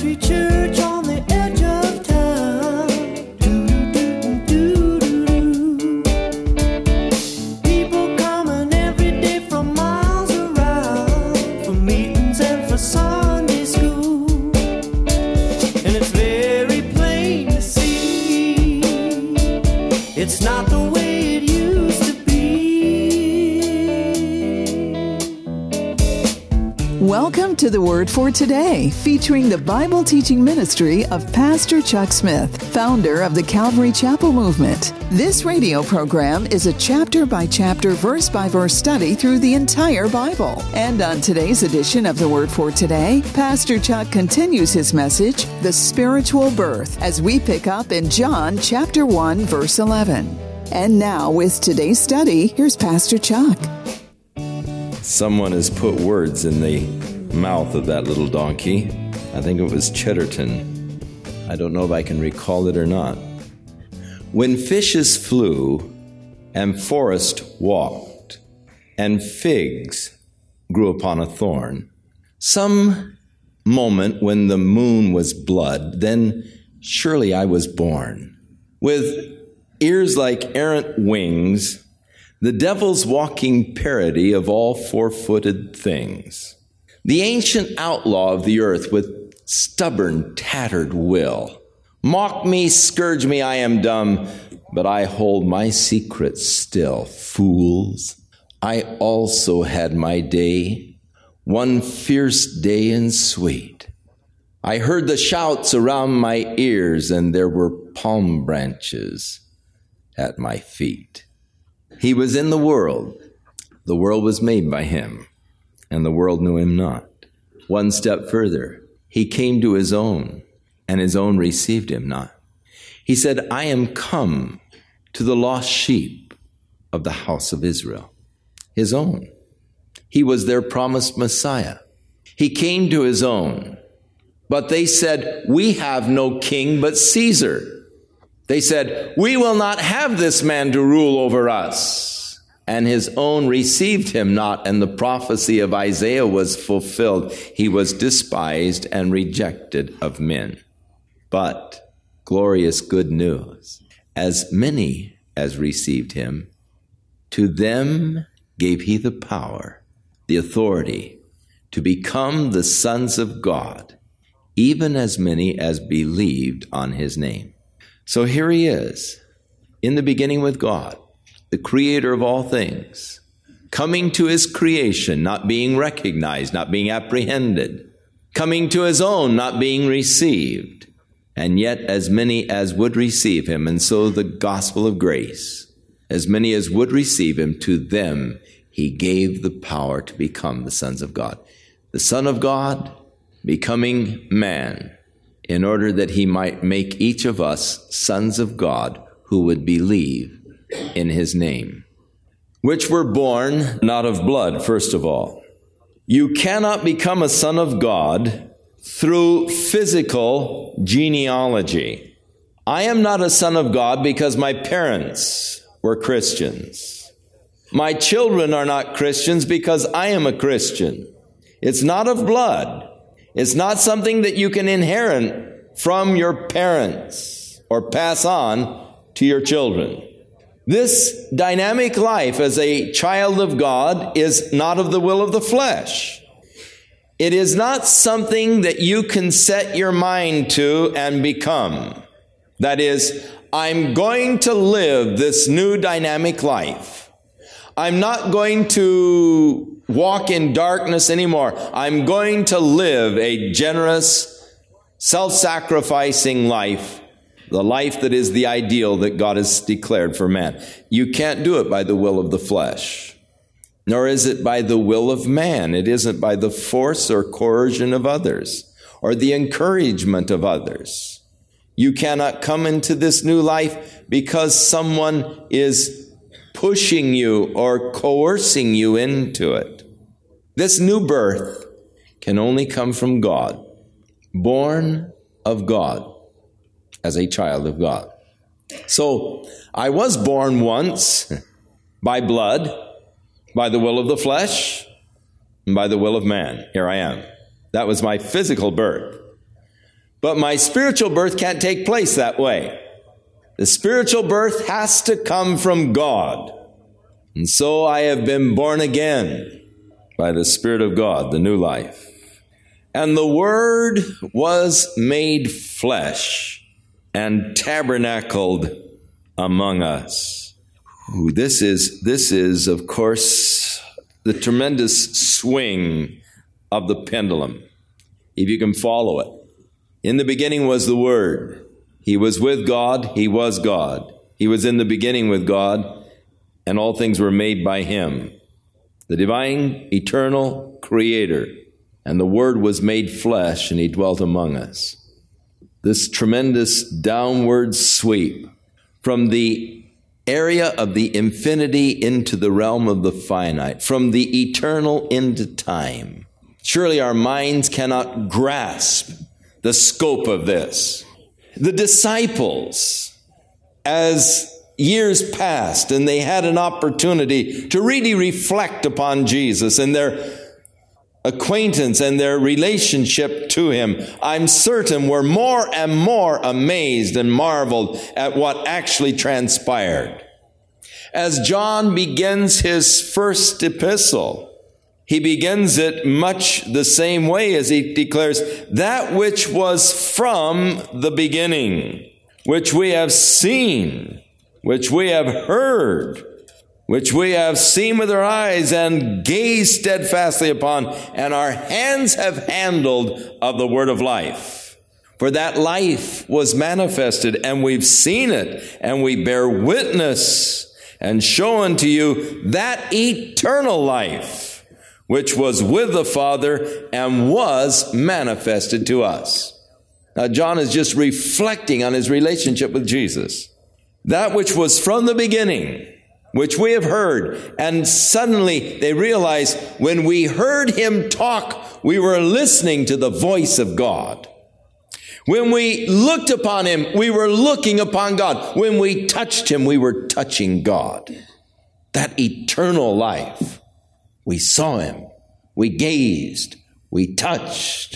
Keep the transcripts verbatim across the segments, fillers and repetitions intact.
country church on the edge of town. Do-do-do-do-do-do. People coming every day from miles around for meetings and for Sunday school. And it's very plain to see it's not the way it used to be. Welcome to the Word for Today, featuring the Bible teaching ministry of Pastor Chuck Smith, founder of the Calvary Chapel Movement. This radio program is a chapter-by-chapter, verse-by-verse study through the entire Bible. And on today's edition of the Word for Today, Pastor Chuck continues his message, The Spiritual Birth, as we pick up in John chapter one, verse eleven. And now, with today's study, here's Pastor Chuck. Someone has put words in the mouth of that little donkey. I think it was Cheddarton. I don't know if I can recall it or not. When fishes flew, and forest walked, and figs grew upon a thorn, some moment when the moon was blood, then surely I was born. With ears like errant wings, the devil's walking parody of all four-footed things. The ancient outlaw of the earth with stubborn, tattered will. Mock me, scourge me, I am dumb, but I hold my secret still. Fools, I also had my day, one fierce day and sweet. I heard the shouts around my ears, and there were palm branches at my feet. He was in the world. The world was made by him, and the world knew him not. One step further, he came to his own, and his own received him not. He said, I am come to the lost sheep of the house of Israel. His own. He was their promised Messiah. He came to his own, but they said, we have no king but Caesar. They said, we will not have this man to rule over us. And his own received him not, and the prophecy of Isaiah was fulfilled. He was despised and rejected of men. But, glorious good news, as many as received him, to them gave he the power, the authority, to become the sons of God, even as many as believed on his name. So here he is, in the beginning with God, the creator of all things, coming to his creation, not being recognized, not being apprehended, coming to his own, not being received, and yet as many as would receive him. And so the gospel of grace, as many as would receive him, to them he gave the power to become the sons of God. The Son of God becoming man, in order that he might make each of us sons of God who would believe in his name, which were born not of blood, first of all. You cannot become a son of God through physical genealogy. I am not a son of God because my parents were Christians. My children are not Christians because I am a Christian. It's not of blood. It's not something that you can inherit from your parents or pass on to your children. This dynamic life as a child of God is not of the will of the flesh. It is not something that you can set your mind to and become. That is, I'm going to live this new dynamic life. I'm not going to walk in darkness anymore. I'm going to live a generous, self-sacrificing life, the life that is the ideal that God has declared for man. You can't do it by the will of the flesh, nor is it by the will of man. It isn't by the force or coercion of others or the encouragement of others. You cannot come into this new life because someone is pushing you or coercing you into it. This new birth can only come from God, born of God as a child of God. So I was born once by blood, by the will of the flesh, and by the will of man. Here I am. That was my physical birth. But my spiritual birth can't take place that way. The spiritual birth has to come from God. And so I have been born again by the Spirit of God, the new life. And the Word was made flesh and tabernacled among us. Ooh, this is, this is, of course, the tremendous swing of the pendulum, if you can follow it. In the beginning was the Word. He was with God. He was God. He was in the beginning with God, and all things were made by Him. The divine, eternal Creator. And the Word was made flesh, and He dwelt among us. This tremendous downward sweep from the area of the infinity into the realm of the finite, from the eternal into time. Surely our minds cannot grasp the scope of this. The disciples, as years passed and they had an opportunity to really reflect upon Jesus and their acquaintance and their relationship to Him, I'm certain were more and more amazed and marveled at what actually transpired. As John begins his first epistle, he begins it much the same way as he declares, that which was from the beginning, which we have seen, which we have heard, which we have seen with our eyes and gazed steadfastly upon, and our hands have handled of the word of life. For that life was manifested, and we've seen it, and we bear witness and show unto you that eternal life, which was with the Father and was manifested to us. Now, John is just reflecting on his relationship with Jesus. That which was from the beginning, which we have heard. And suddenly they realize when we heard Him talk, we were listening to the voice of God. When we looked upon Him, we were looking upon God. When we touched Him, we were touching God. That eternal life. We saw Him. We gazed. We touched.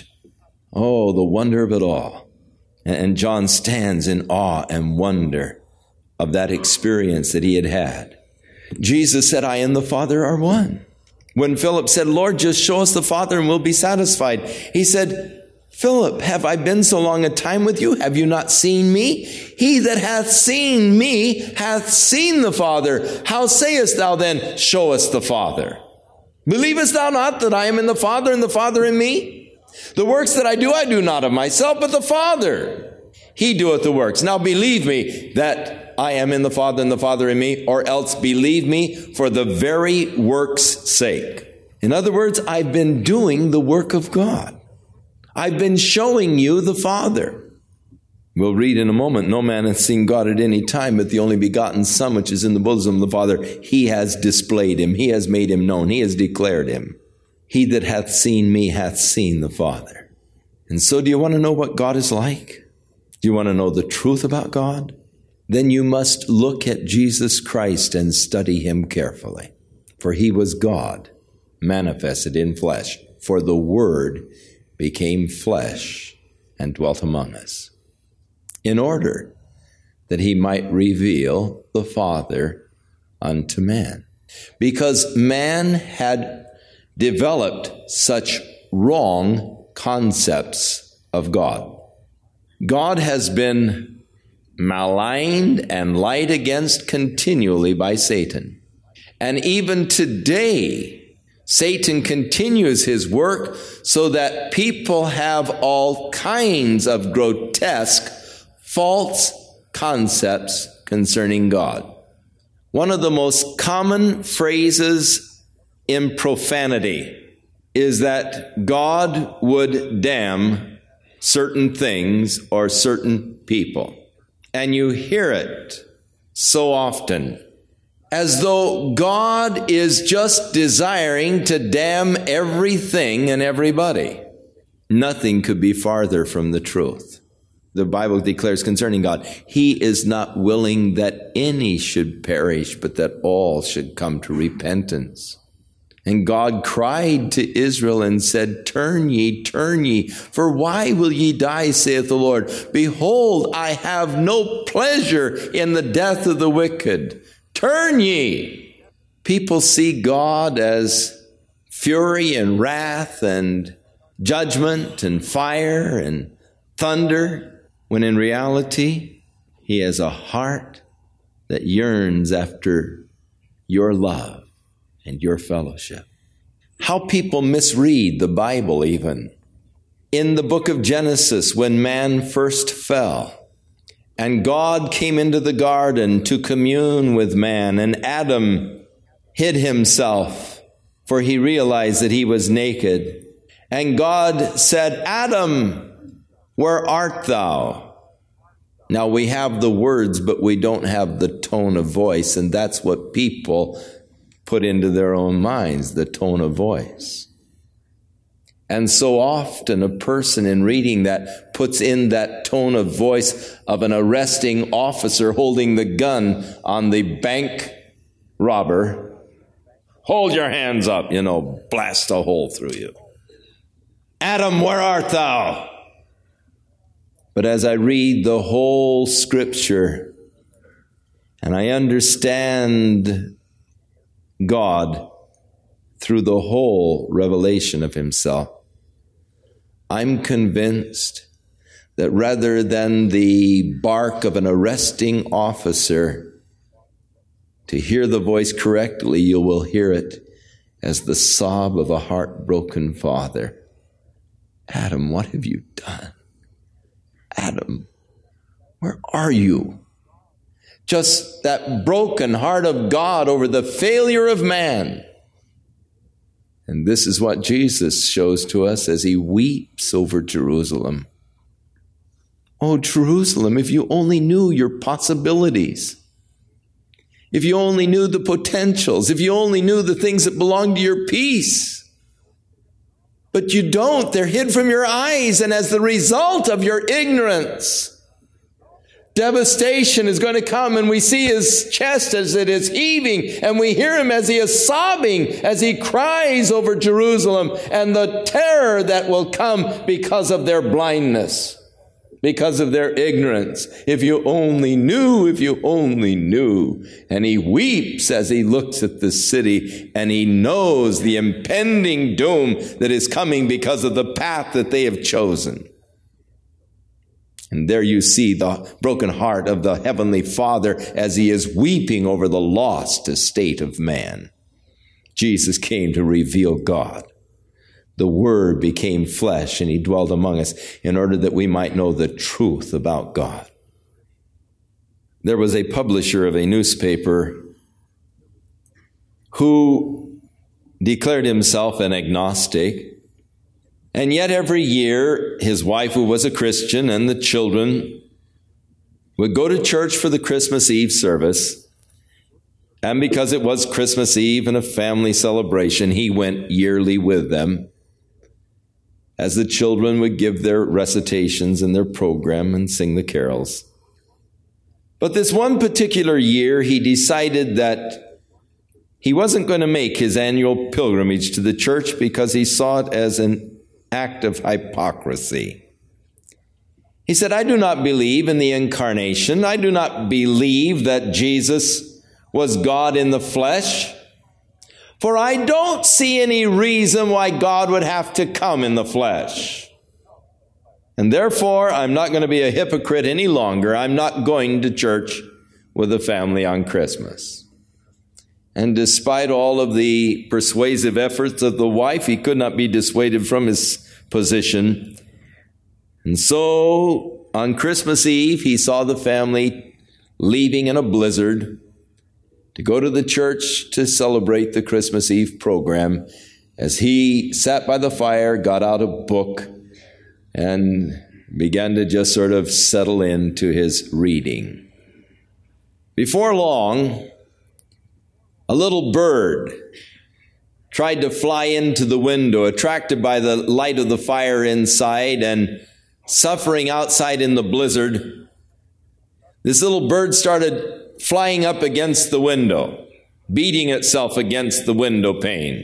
Oh, the wonder of it all. And John stands in awe and wonder of that experience that he had had. Jesus said, I and the Father are one. When Philip said, Lord, just show us the Father and we'll be satisfied, he said, Philip, have I been so long a time with you? Have you not seen me? He that hath seen me hath seen the Father. How sayest thou then, show us the Father? Believest thou not that I am in the Father and the Father in me? The works that I do, I do not of myself, but the Father. He doeth the works. Now believe me that I am in the Father and the Father in me, or else believe me for the very work's sake. In other words, I've been doing the work of God. I've been showing you the Father. We'll read in a moment, no man hath seen God at any time, but the only begotten Son, which is in the bosom of the Father, He has displayed Him. He has made Him known. He has declared Him. He that hath seen me hath seen the Father. And so do you want to know what God is like? Do you want to know the truth about God? Then you must look at Jesus Christ and study Him carefully. For He was God, manifested in flesh. For the Word became flesh and dwelt among us, in order that He might reveal the Father unto man. Because man had developed such wrong concepts of God. God has been maligned and lied against continually by Satan. And even today, Satan continues his work so that people have all kinds of grotesque, false concepts concerning God. One of the most common phrases in profanity is that God would damn certain things or certain people. And you hear it so often, as though God is just desiring to damn everything and everybody. Nothing could be farther from the truth. The Bible declares concerning God, He is not willing that any should perish, but that all should come to repentance. And God cried to Israel and said, Turn ye, turn ye, for why will ye die, saith the Lord? Behold, I have no pleasure in the death of the wicked. Turn ye. People see God as fury and wrath and judgment and fire and thunder, when in reality, he has a heart that yearns after your love and your fellowship. How people misread the Bible even. In the book of Genesis, when man first fell, and God came into the garden to commune with man, and Adam hid himself, for he realized that he was naked. And God said, Adam, where art thou? Now we have the words, but we don't have the tone of voice, and that's what people put into their own minds, the tone of voice. And so often a person in reading that puts in that tone of voice of an arresting officer holding the gun on the bank robber. Hold your hands up, you know, blast a hole through you. Adam, where art thou? But as I read the whole scripture and I understand God through the whole revelation of himself, I'm convinced that rather than the bark of an arresting officer, to hear the voice correctly, you will hear it as the sob of a heartbroken father. Adam, what have you done? Adam, where are you? Just that broken heart of God over the failure of man. And this is what Jesus shows to us as he weeps over Jerusalem. Oh, Jerusalem, if you only knew your possibilities. If you only knew the potentials. If you only knew the things that belong to your peace. But you don't. They're hid from your eyes. And as the result of your ignorance, devastation is going to come, and we see his chest as it is heaving, and we hear him as he is sobbing, as he cries over Jerusalem, and the terror that will come because of their blindness, because of their ignorance. If you only knew, if you only knew. And he weeps as he looks at the city, and he knows the impending doom that is coming because of the path that they have chosen. And there you see the broken heart of the Heavenly Father as he is weeping over the lost estate of man. Jesus came to reveal God. The Word became flesh and he dwelt among us in order that we might know the truth about God. There was a publisher of a newspaper who declared himself an agnostic. And yet every year, his wife, who was a Christian, and the children would go to church for the Christmas Eve service. And because it was Christmas Eve and a family celebration, he went yearly with them, as the children would give their recitations and their program and sing the carols. But this one particular year, he decided that he wasn't going to make his annual pilgrimage to the church because he saw it as an act of hypocrisy. He said, I do not believe in the incarnation. I do not believe that Jesus was God in the flesh. For I don't see any reason why God would have to come in the flesh. And therefore, I'm not going to be a hypocrite any longer. I'm not going to church with the family on Christmas. And despite all of the persuasive efforts of the wife, he could not be dissuaded from his position. And so on Christmas Eve, he saw the family leaving in a blizzard to go to the church to celebrate the Christmas Eve program. As he sat by the fire, got out a book, and began to just sort of settle into his reading. Before long, a little bird tried to fly into the window, attracted by the light of the fire inside and suffering outside in the blizzard. This little bird started flying up against the window, beating itself against the window pane.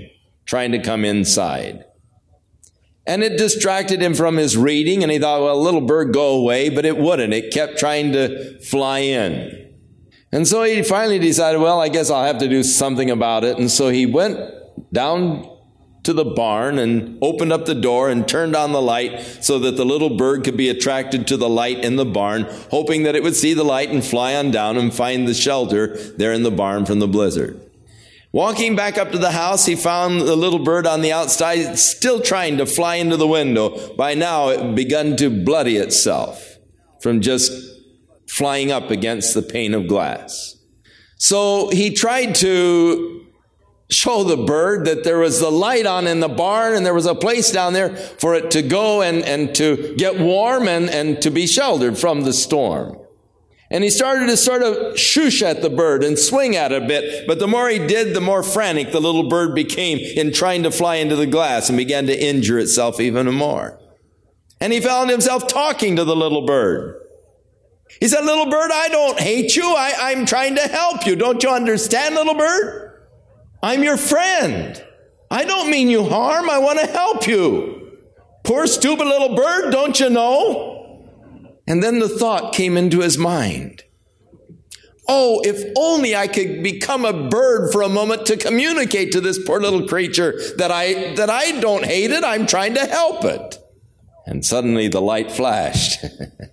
trying to come inside. And it distracted him from his reading, and he thought, well, little bird, go away, but it wouldn't. It kept trying to fly in. And so he finally decided, well, I guess I'll have to do something about it. And so he went down to the barn and opened up the door and turned on the light so that the little bird could be attracted to the light in the barn, hoping that it would see the light and fly on down and find the shelter there in the barn from the blizzard. Walking back up to the house, he found the little bird on the outside, still trying to fly into the window. By now, it had begun to bloody itself from just flying up against the pane of glass. So he tried to show the bird that there was the light on in the barn and there was a place down there for it to go and, and to get warm and, and to be sheltered from the storm. And he started to sort of shoosh at the bird and swing at it a bit. But the more he did, the more frantic the little bird became in trying to fly into the glass and began to injure itself even more. And he found himself talking to the little bird. He said, little bird, I don't hate you. I, I'm trying to help you. Don't you understand, little bird? I'm your friend. I don't mean you harm. I want to help you. Poor stupid little bird, don't you know? And then the thought came into his mind. Oh, if only I could become a bird for a moment to communicate to this poor little creature that I, that I don't hate it, I'm trying to help it. And suddenly the light flashed.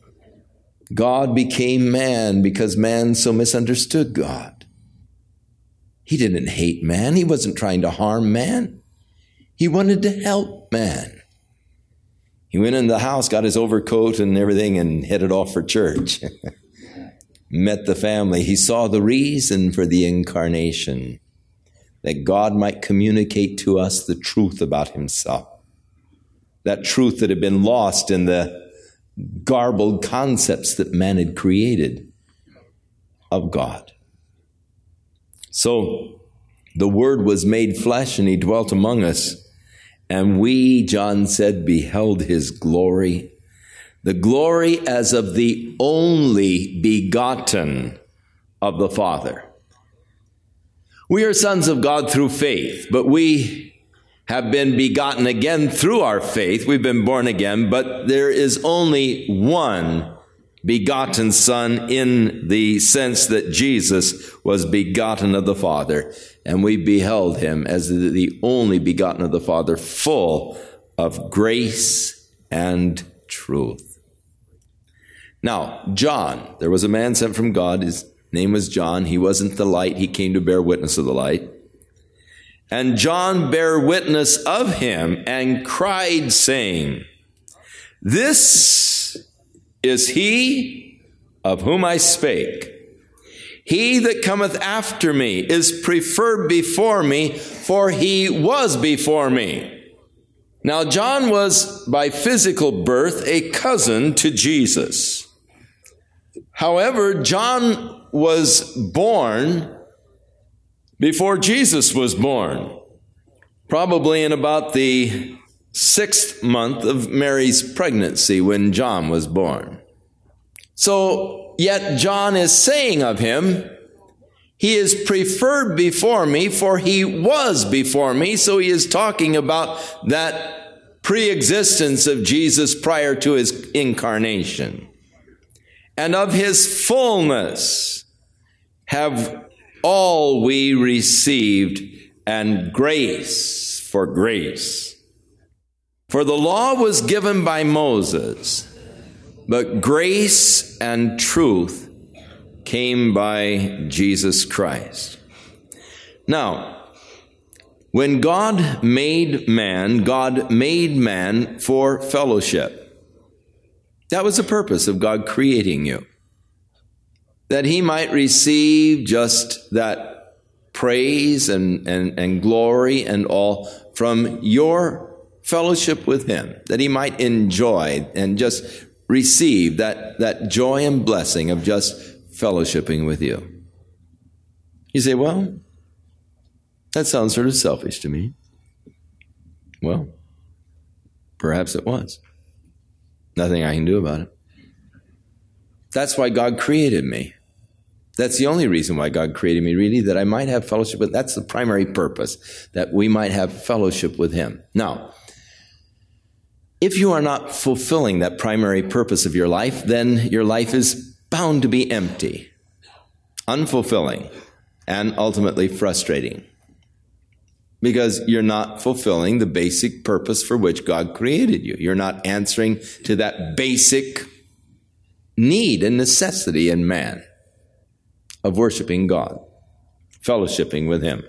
God became man because man so misunderstood God. He didn't hate man. He wasn't trying to harm man. He wanted to help man. He went in the house, got his overcoat and everything, and headed off for church. Met the family. He saw the reason for the incarnation, that God might communicate to us the truth about himself. That truth that had been lost in the garbled concepts that man had created of God. So the Word was made flesh and he dwelt among us. And we, John said, beheld his glory, the glory as of the only begotten of the Father. We are sons of God through faith, but we have been begotten again through our faith. We've been born again, but there is only one begotten Son in the sense that Jesus was begotten of the Father. And we beheld him as the only begotten of the Father, full of grace and truth. Now, John, there was a man sent from God. His name was John. He wasn't the light. He came to bear witness of the light. And John bare witness of him and cried, saying, This is he of whom I spake. He that cometh after me is preferred before me, for he was before me. Now, John was by physical birth a cousin to Jesus. However, John was born before Jesus was born, probably in about the sixth month of Mary's pregnancy when John was born. So, yet John is saying of him, he is preferred before me, for he was before me. So he is talking about that pre-existence of Jesus prior to his incarnation. And of his fullness have all we received, and grace for grace. For the law was given by Moses, but grace and truth came by Jesus Christ. Now, when God made man, God made man for fellowship. That was the purpose of God creating you. That he might receive just that praise and, and, and glory and all from your fellowship with him. That he might enjoy and just receive that, that joy and blessing of just fellowshipping with you. You say, well, that sounds sort of selfish to me. Well, perhaps it was. Nothing I can do about it. That's why God created me. That's the only reason why God created me, really, that I might have fellowship with. That's the primary purpose, that we might have fellowship with him. Now, if you are not fulfilling that primary purpose of your life, then your life is bound to be empty, unfulfilling, and ultimately frustrating. Because you're not fulfilling the basic purpose for which God created you. You're not answering to that basic need and necessity in man of worshiping God, fellowshipping with him.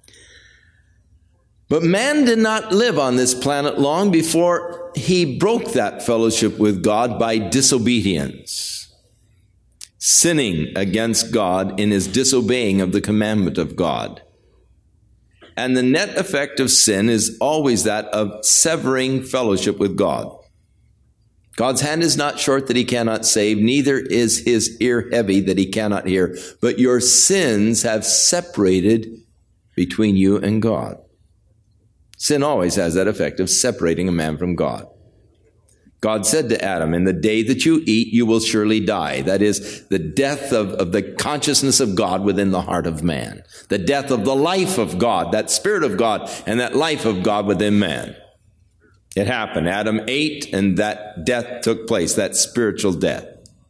But man did not live on this planet long before he broke that fellowship with God by disobedience, sinning against God in his disobeying of the commandment of God. And the net effect of sin is always that of severing fellowship with God. God's hand is not short that he cannot save, neither is his ear heavy that he cannot hear. But your sins have separated between you and God. Sin always has that effect of separating a man from God. God said to Adam, in the day that you eat, you will surely die. That is the death of, of the consciousness of God within the heart of man. The death of the life of God, that Spirit of God and that life of God within man. It happened. Adam ate and that death took place, that spiritual death.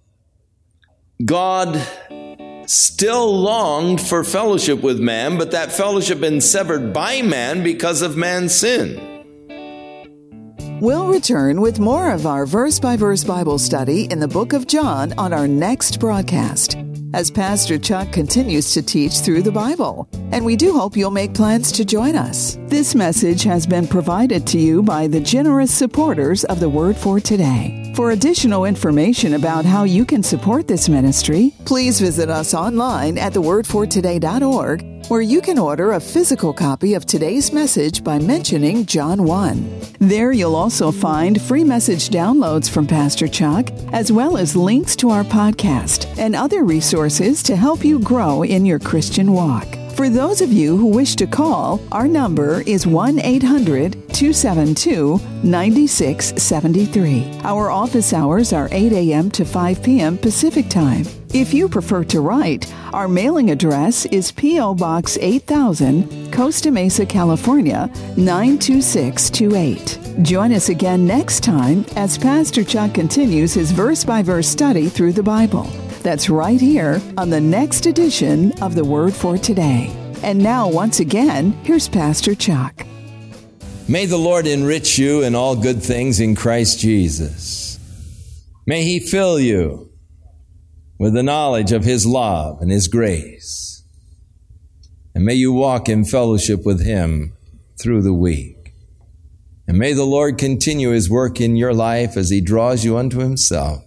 God still longed for fellowship with man, but that fellowship had been severed by man because of man's sin. We'll return with more of our verse-by-verse Bible study in the book of John on our next broadcast, as Pastor Chuck continues to teach through the Bible. And we do hope you'll make plans to join us. This message has been provided to you by the generous supporters of the Word for Today. For additional information about how you can support this ministry, please visit us online at the word for today dot org, where you can order a physical copy of today's message by mentioning John one. There you'll also find free message downloads from Pastor Chuck, as well as links to our podcast and other resources to help you grow in your Christian walk. For those of you who wish to call, our number is one eight hundred two seven two nine six seven three. Our office hours are eight a.m. to five p.m. Pacific Time. If you prefer to write, our mailing address is P O. Box eight thousand, Costa Mesa, California, nine two six two eight. Join us again next time as Pastor Chuck continues his verse-by-verse study through the Bible. That's right here on the next edition of the Word for Today. And now, once again, here's Pastor Chuck. May the Lord enrich you in all good things in Christ Jesus. May he fill you with the knowledge of his love and his grace. And may you walk in fellowship with him through the week. And may the Lord continue his work in your life as he draws you unto himself,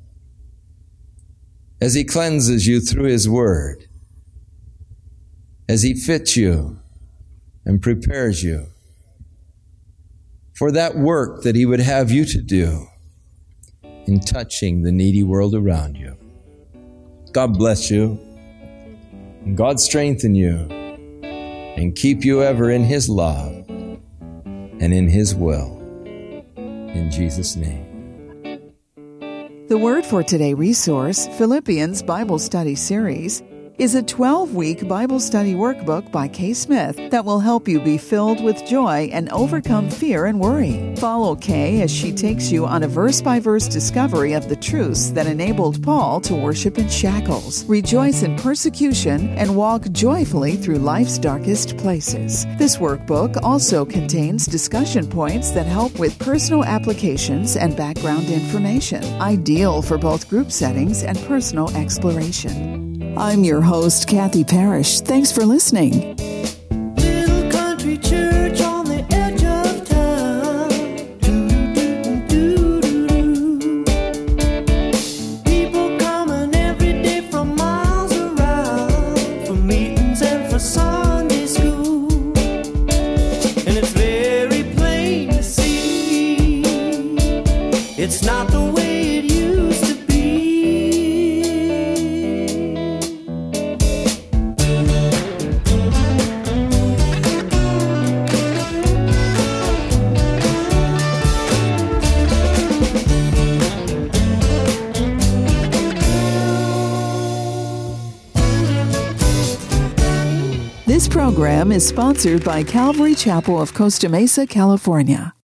as he cleanses you through his word, as he fits you and prepares you for that work that he would have you to do in touching the needy world around you. God bless you, and God strengthen you, and keep you ever in his love and in his will. In Jesus' name. The Word for Today resource, Philippians Bible Study Series, is a twelve-week Bible study workbook by Kay Smith that will help you be filled with joy and overcome fear and worry. Follow Kay as she takes you on a verse-by-verse discovery of the truths that enabled Paul to worship in shackles, rejoice in persecution, and walk joyfully through life's darkest places. This workbook also contains discussion points that help with personal applications and background information, ideal for both group settings and personal exploration. I'm your host, Kathy Parrish. Thanks for listening. Little country church on the edge of town. Do-do-do-do-do-do. People coming every day from miles around for meetings and for Sunday school. And it's very plain to see it's not the way it used to be. program is sponsored by Calvary Chapel of Costa Mesa, California.